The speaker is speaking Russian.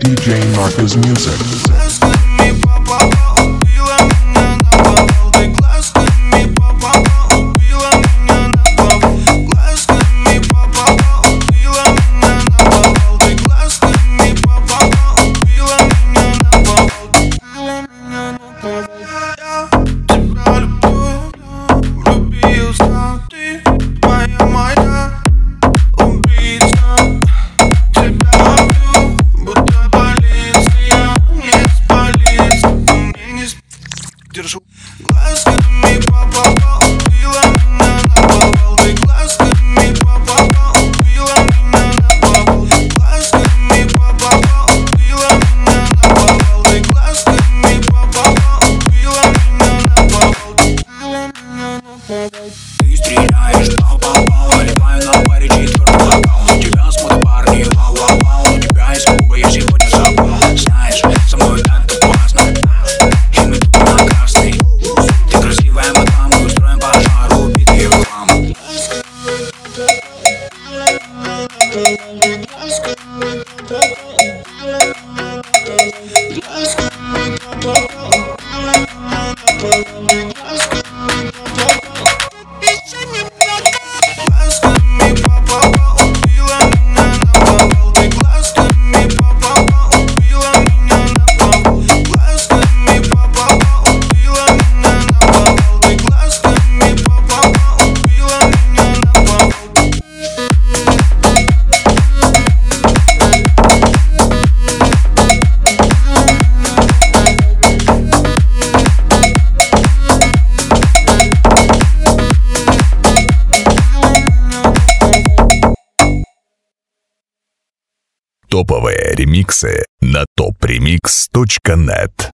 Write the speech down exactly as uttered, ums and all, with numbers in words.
ди джей Marcus Music. Держу глазками попала, убила меня на повал. Ты глазками попала, убила меня на повал. Глазками попала, убила меня на повал. Ты глазками попала, убила меня на повал. Убила меня на повал. Ты стреляешь, пау-пау-пау. Наливаю на паре четвертый бокал. На тебя смотрят парни, вау-вау-вау. У тебя есть губы, я сегодня запал. Знаешь, со мной так опасно. И мы тут на красный. Ты красивая мадам, мы устроим пожар, убит ее хлам. Топовые ремиксы на топ ремикс точка нет.